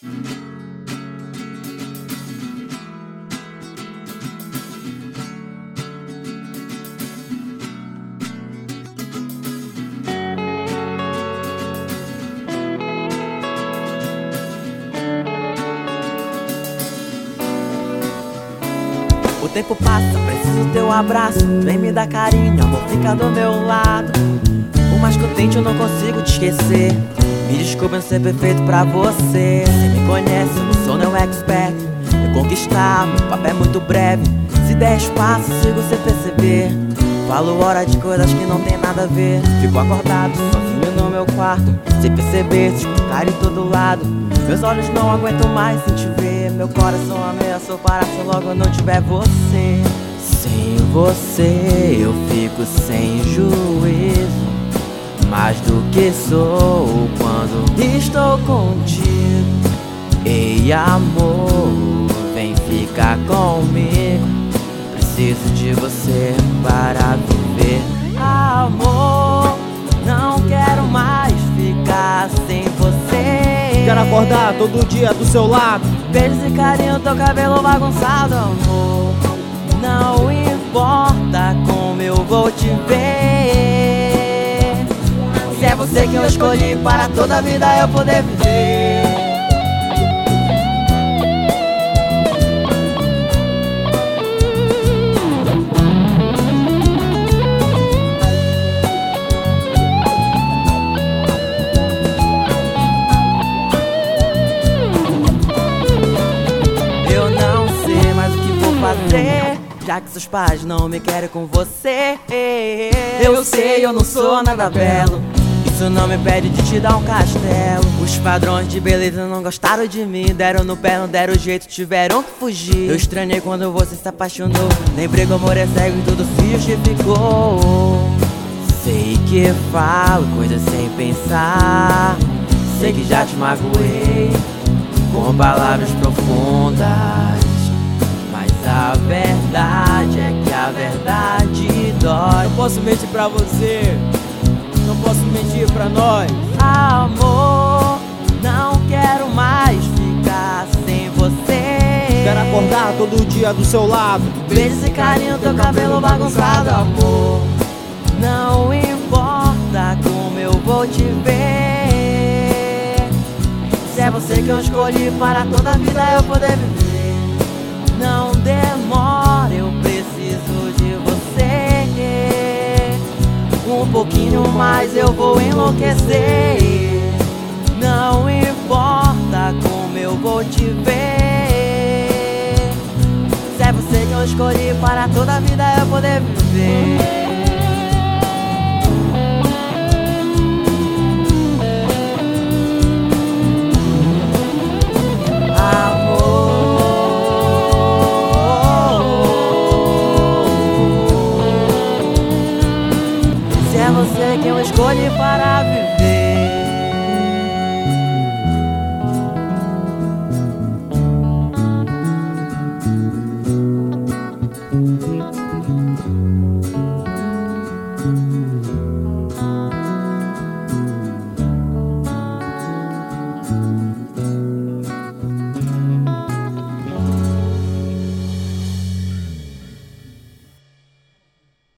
O tempo passa, preciso teu abraço. Vem me dar carinho, amor, fica do meu lado. Por mais que eu tente, eu não consigo te esquecer. Me desculpe não ser perfeito pra você. Cê me conhece, eu não sou não expert. Eu conquistar, meu papo é muito breve. Se der espaço, sigo sem perceber. Falo hora de coisas que não tem nada a ver. Fico acordado, sozinho no meu quarto, sem perceber, se escutar em todo lado. Meus olhos não aguentam mais sem te ver. Meu coração ameaçou parar se logo não tiver você. Sem você eu fico sem juízo, mais do que sou quando estou contigo. Ei amor, vem ficar comigo. Preciso de você para viver. Amor, não quero mais ficar sem você. Quero acordar todo dia do seu lado. Beijos e carinho, teu cabelo bagunçado, amor. Não importa como eu vou te ver. Se é você que eu escolhi para toda a vida eu poder viver. Já que seus pais não me querem com você. Eu sei, eu não sou nada belo. Isso não me impede de te dar um castelo. Os padrões de beleza não gostaram de mim. Deram no pé, não deram jeito, tiveram que fugir. Eu estranhei quando você se apaixonou. Lembrei que o amor é cego e tudo se justificou. Sei que falo coisas sem pensar. Sei que já te magoei com palavras profundas. A verdade é que a verdade dói. Não posso mentir pra você, não posso mentir pra nós. Amor, não quero mais ficar sem você. Quero acordar todo dia do seu lado. Beijos e carinho, teu cabelo bagunçado, amor. Não importa como eu vou te ver. Se é você que eu escolhi para toda a vida eu poder viver. Não demora, eu preciso de você. Um pouquinho mais eu vou enlouquecer. Não importa como eu vou te ver. Se é você que eu escolhi para toda a vida eu poder viver. É você que eu escolhi para viver.